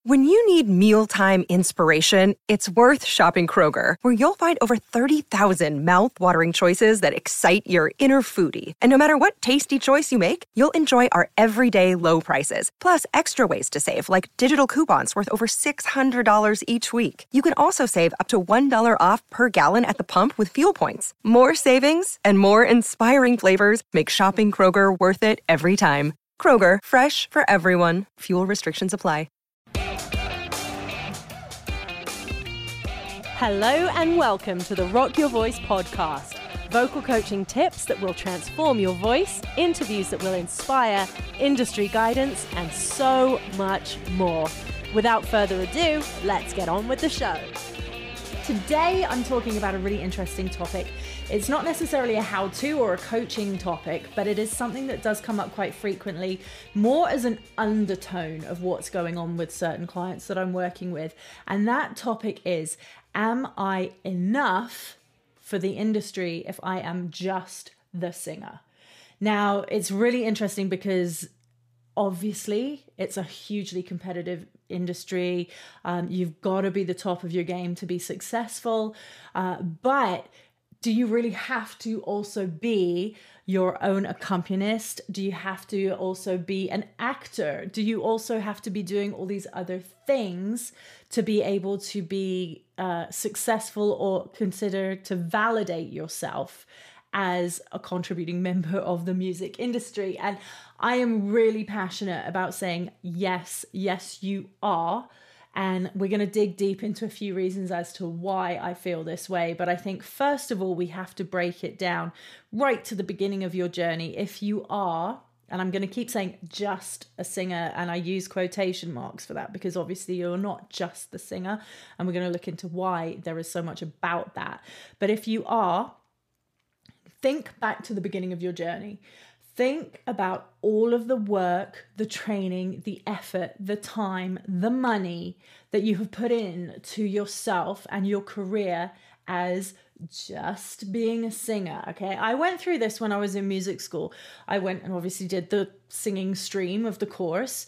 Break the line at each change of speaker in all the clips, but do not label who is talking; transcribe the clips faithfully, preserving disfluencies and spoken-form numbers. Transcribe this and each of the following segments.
When you need mealtime inspiration, it's worth shopping Kroger, where you'll find over thirty thousand mouth-watering choices that excite your inner foodie. And no matter what tasty choice you make, you'll enjoy our everyday low prices, plus extra ways to save, like digital coupons worth over six hundred dollars each week. You can also save up to one dollar off per gallon at the pump with fuel points. More savings and more inspiring flavors make shopping Kroger worth it every time. Kroger, fresh for everyone. Fuel restrictions apply.
Hello and welcome to the Rock Your Voice podcast. Vocal coaching tips that will transform your voice, interviews that will inspire, industry guidance, and so much more. Without further ado, let's get on with the show. Today, I'm talking about a really interesting topic. It's not necessarily a how-to or a coaching topic, but it is something that does come up quite frequently, more as an undertone of what's going on with certain clients that I'm working with. And that topic is, am I enough for the industry if I am just the singer? Now, it's really interesting because obviously it's a hugely competitive industry. Um, you've got to be the top of your game to be successful. Uh, but do you really have to also be your own accompanist? Do you have to also be an actor? Do you also have to be doing all these other things to be able to be uh, successful or consider to validate yourself as a contributing member of the music industry? And I am really passionate about saying, yes, yes, you are. And we're going to dig deep into a few reasons as to why I feel this way. But I think, first of all, we have to break it down right to the beginning of your journey. If you are, and I'm going to keep saying just a singer, and I use quotation marks for that because obviously you're not just the singer. And we're going to look into why there is so much about that. But if you are, think back to the beginning of your journey. Think about all of the work, the training, the effort, the time, the money that you have put in to yourself and your career as just being a singer, okay? I went through this when I was in music school. I went and obviously did the singing stream of the course.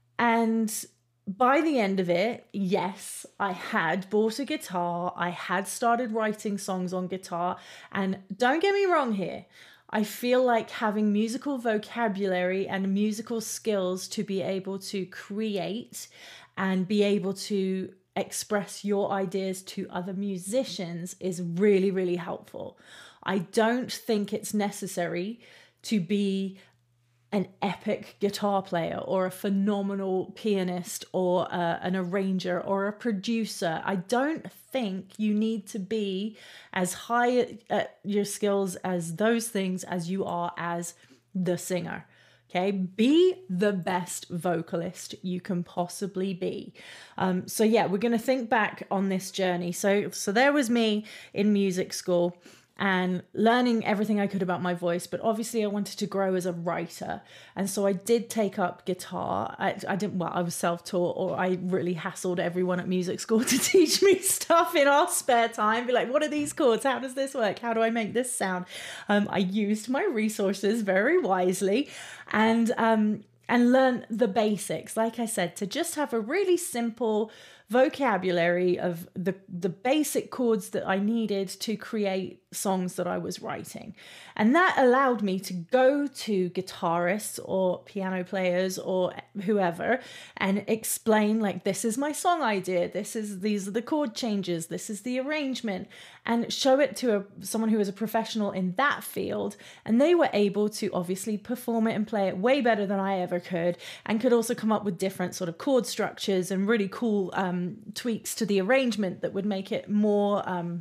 And by the end of it, yes, I had bought a guitar. I had started writing songs on guitar. And don't get me wrong here. I feel like having musical vocabulary and musical skills to be able to create and be able to express your ideas to other musicians is really, really helpful. I don't think it's necessary to be an epic guitar player or a phenomenal pianist or uh, an arranger or a producer. I don't think you need to be as high at your skills as those things as you are as the singer. Okay, be the best vocalist you can possibly be. Um, so yeah, we're going to think back on this journey. So, so there was me in music school and learning everything I could about my voice, but obviously I wanted to grow as a writer. And so I did take up guitar. I, I didn't, well, I was self-taught, or I really hassled everyone at music school to teach me stuff in our spare time. Be like, what are these chords? How does this work? How do I make this sound? Um, I used my resources very wisely and, um, and learn the basics. Like I said, to just have a really simple vocabulary of the, the basic chords that I needed to create songs that I was writing. And that allowed me to go to guitarists or piano players or whoever and explain, like, this is my song idea, this is these are the chord changes, this is the arrangement, and show it to a, someone who is a professional in that field. And they were able to obviously perform it and play it way better than I ever could, and could also come up with different sort of chord structures and really cool um, tweaks to the arrangement that would make it more, um,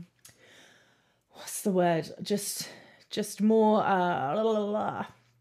what's the word? Just, just more uh, la, la, la,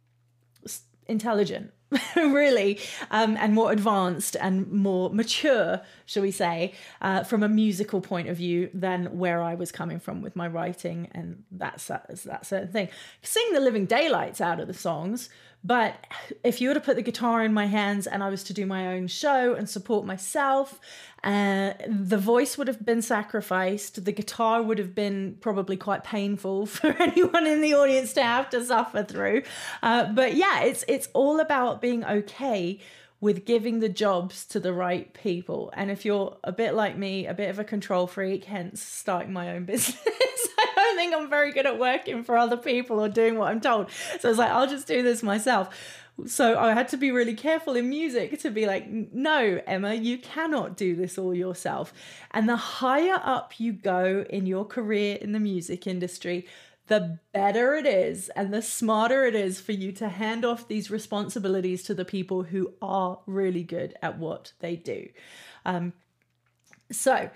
intelligent, really, um, and more advanced and more mature, shall we say, uh, from a musical point of view than where I was coming from with my writing and that, that certain thing. Sing the living daylights out of the songs, but if you were to put the guitar in my hands and I was to do my own show and support myself, uh, the voice would have been sacrificed. The guitar would have been probably quite painful for anyone in the audience to have to suffer through. Uh, but yeah, it's it's all about being okay
with giving the jobs to the right people. And if you're a bit like me, a bit of a control freak, hence starting my own business, I don't think I'm very good at working for other people or doing what I'm told. So I was like, I'll just do this myself. So I had to be really careful in music to be like, no, Emma, you cannot do this all yourself. And the higher up you go in your career in the music industry, the better it is and the smarter it is for you to hand off these responsibilities to the people who are really good at what they do. Um, so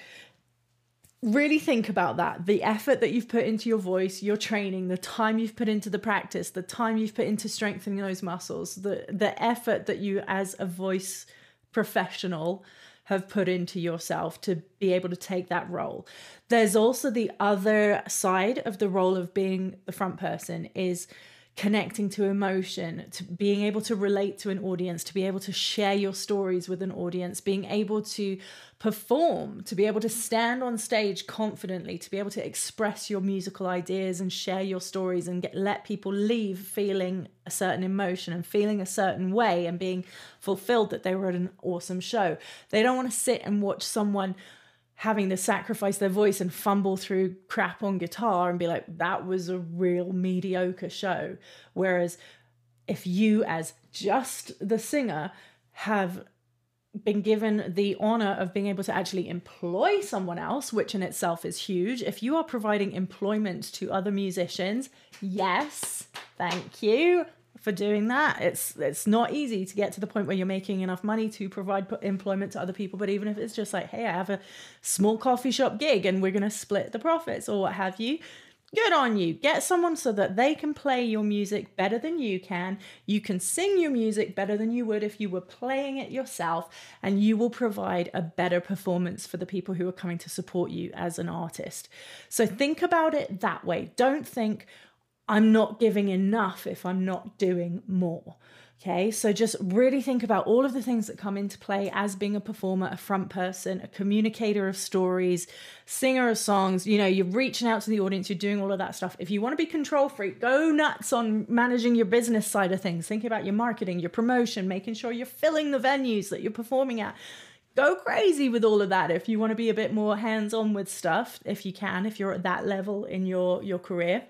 really think about that. The effort that you've put into your voice, your training, the time you've put into the practice, the time you've put into strengthening those muscles, the, the effort that you as a voice professional have put into yourself to be able to take that role. There's also the other side of the role of being the front person is connecting to emotion, to being able to relate to an audience, to be able to share your stories with an audience, being able to perform, to be able to stand on stage confidently, to be able to express your musical ideas and share your stories and get, let people leave feeling a certain emotion and feeling a certain way and being fulfilled that they were at an awesome show. They don't want to sit and watch someone having to sacrifice their voice and fumble through crap on guitar and be like, that was a real mediocre show. Whereas if you as just the singer have been given the honor of being able to actually employ someone else, which in itself is huge. If you are providing employment to other musicians, yes, thank you for doing that. It's it's not easy to get to the point where you're making enough money to provide employment to other people. But even if it's just like, hey, I have a small coffee shop gig and we're going to split the profits or what have you, good on you. Get someone so that they can play your music better than you can. You can sing your music better than you would if you were playing it yourself, and you will provide a better performance for the people who are coming to support you as an artist. So think about it that way. Don't think, I'm not giving enough if I'm not doing more. Okay, so just really think about all of the things that come into play as being a performer, a front person, a communicator of stories, singer of songs. You know, you're reaching out to the audience, you're doing all of that stuff. If you want to be control freak, go nuts on managing your business side of things. Think about your marketing, your promotion, making sure you're filling the venues that you're performing at. Go crazy with all of that if you want to be a bit more hands-on with stuff, if you can, if you're at that level in your, your career.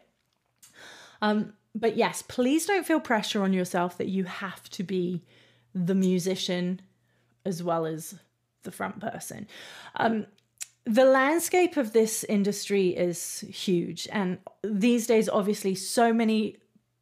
Um, but yes, please don't feel pressure on yourself that you have to be the musician as well as the front person. Um, the landscape of this industry is huge. And these days, obviously, so many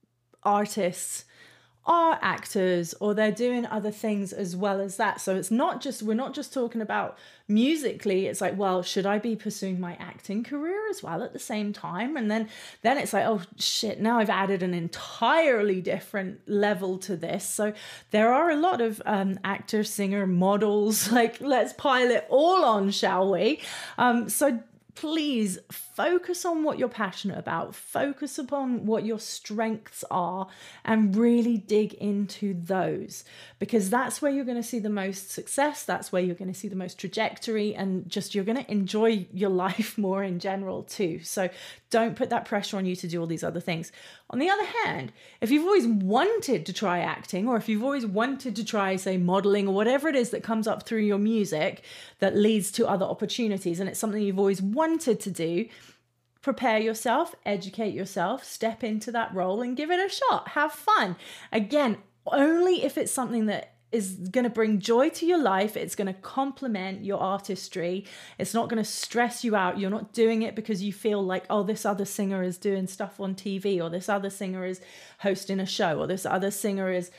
artists are actors or they're doing other things as well as that. So it's not just, we're not just talking about musically. It's like, well, should I be pursuing my acting career as well at the same time? And then, then it's like, oh shit, now I've added an entirely different level to this. So there are a lot of um, actor, singer, models, like let's pile it all on, shall we? Um, so please focus on what you're passionate about, focus upon what your strengths are, and really dig into those, because that's where you're going to see the most success. That's where you're going to see the most trajectory, and just you're going to enjoy your life more in general too. So don't put that pressure on you to do all these other things. On the other hand, if you've always wanted to try acting, or if you've always wanted to try, say, modeling or whatever it is that comes up through your music that leads to other opportunities, and it's something you've always wanted to do, prepare yourself, educate yourself, step into that role and give it a shot. Have fun. Again, only if it's something that is going to bring joy to your life. It's going to complement your artistry. It's not going to stress you out. You're not doing it because you feel like, oh, this other singer is doing stuff on T V, or this other singer is hosting a show, or this other singer is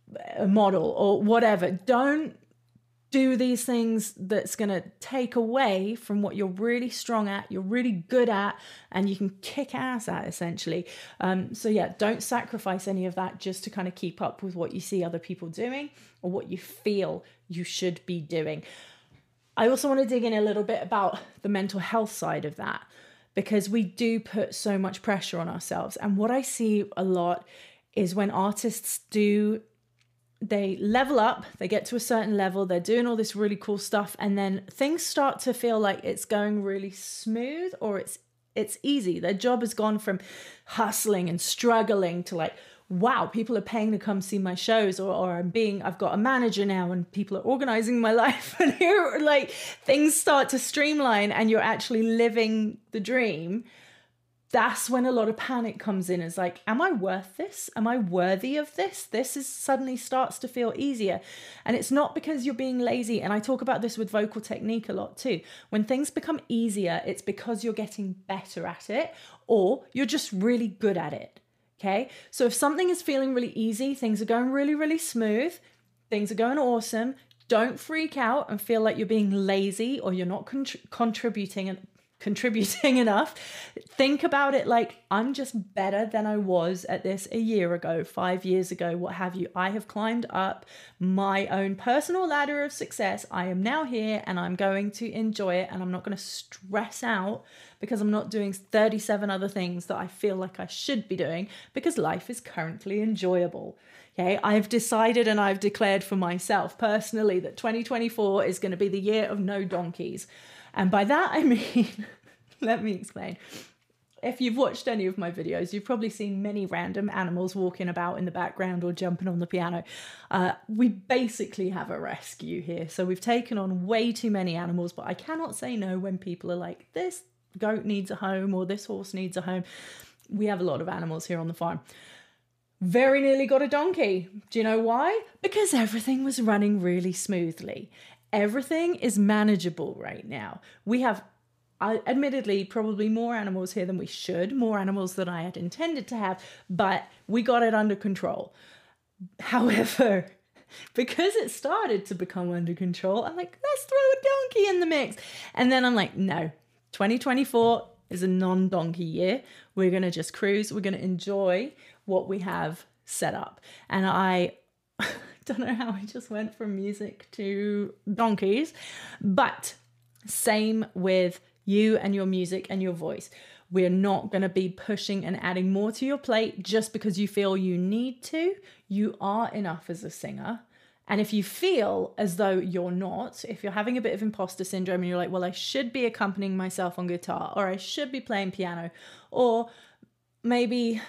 a model, or whatever. Don't do these things that's going to take away from what you're really strong at, you're really good at, and you can kick ass at, essentially. Um, so yeah, don't sacrifice any of that just to kind of keep up with what you see other people doing or what you feel you should be doing. I also want to dig in a little bit about the mental health side of that, because we do put so much pressure on ourselves. And what I see a lot is when artists do they level up, they get to a certain level, they're doing all this really cool stuff, and then things start to feel like it's going really smooth, or it's it's easy. Their job has gone from hustling and struggling to like wow, people are paying to come see my shows, or, or I'm being, I've got a manager now and people are organizing my life, and here, like, things start to streamline and you're actually living the dream. That's when a lot of panic comes in. It's like, am I worth this? Am I worthy of this? This is suddenly starts to feel easier. And it's not because you're being lazy. And I talk about this with vocal technique a lot too. When things become easier, it's because you're getting better at it, or you're just really good at it. Okay. So if something is feeling really easy, things are going really, really smooth, things are going awesome, don't freak out and feel like you're being lazy or you're not contr- contributing and contributing enough. Think about it like, I'm just better than I was at this a year ago, five years ago, what have you. I have climbed up my own personal ladder of success. I am now here and I'm going to enjoy it, and I'm not going to stress out because I'm not doing thirty-seven other things that I feel like I should be doing, because life is currently enjoyable. Okay, I've decided and I've declared for myself personally that twenty twenty-four is going to be the year of no donkeys. And by that, I mean, let me explain. If you've watched any of my videos, you've probably seen many random animals walking about in the background or jumping on the piano. Uh, we basically have a rescue here. So we've taken on way too many animals, but I cannot say no when people are like, this goat needs a home or this horse needs a home. We have a lot of animals here on the farm. Very nearly got a donkey. Do you know why? Because everything was running really smoothly. Everything is manageable right now. We have, uh, admittedly, probably more animals here than we should, more animals than I had intended to have, but we got it under control. However, because it started to become under control, I'm like, let's throw a donkey in the mix. And then I'm like, no, twenty twenty-four is a non-donkey year. We're going to just cruise. We're going to enjoy what we have set up. And I don't know how I just went from music to donkeys, but same with you and your music and your voice. We're not going to be pushing and adding more to your plate just because you feel you need to. You are enough as a singer. And if you feel as though you're not, if you're having a bit of imposter syndrome and you're like, well, I should be accompanying myself on guitar, or I should be playing piano, or maybe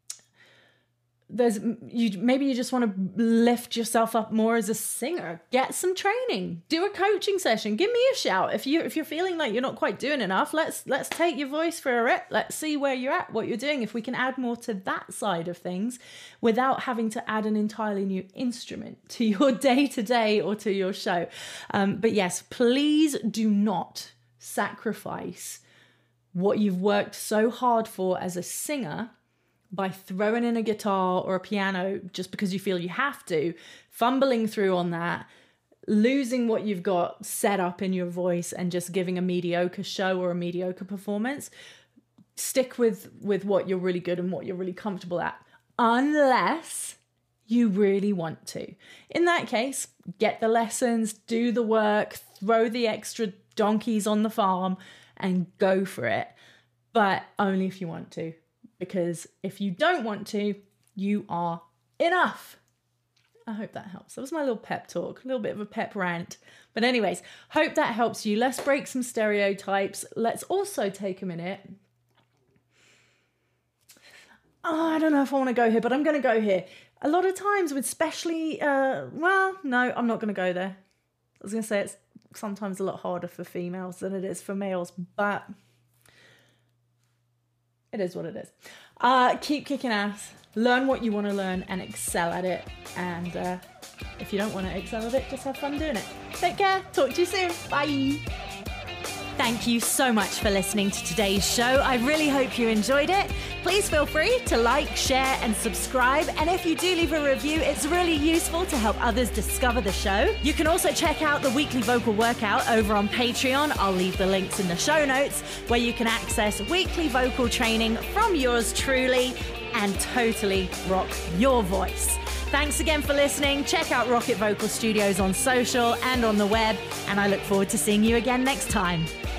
there's you maybe you just want to lift yourself up more as a singer, get some training, do a coaching session, give me a shout. If you if you're feeling like you're not quite doing enough, let's let's take your voice for a rip. Let's see where you're at, what you're doing, if we can add more to that side of things without having to add an entirely new instrument to your day-to-day or to your show. Um, but yes, please do not sacrifice what you've worked so hard for as a singer by throwing in a guitar or a piano just because you feel you have to, fumbling through on that, losing what you've got set up in your voice and just giving a mediocre show or a mediocre performance. Stick with, with what you're really good and what you're really comfortable at, unless you really want to. In that case, get the lessons, do the work, throw the extra donkeys on the farm and go for it. But only if you want to. Because if you don't want to, you are enough. I hope that helps. That was my little pep talk, a little bit of a pep rant. But anyways, hope that helps you. Let's break some stereotypes. Let's also take a minute. Oh, I don't know if I want to go here, but I'm going to go here. A lot of times with especially, uh, well, no, I'm not going to go there. I was going to say it's sometimes a lot harder for females than it is for males, but it is what it is. Uh, keep kicking ass, learn what you want to learn and excel at it. And uh, if you don't want to excel at it, just have fun doing it. Take care. Talk to you soon. Bye.
Thank you so much for listening to today's show. I really hope you enjoyed it. Please feel free to like, share, and subscribe. And if you do leave a review, it's really useful to help others discover the show. You can also check out the weekly vocal workout over on Patreon. I'll leave the links in the show notes, where you can access weekly vocal training from yours truly and totally rock your voice. Thanks again for listening. Check out Rocket Vocal Studios on social and on the web, and I look forward to seeing you again next time.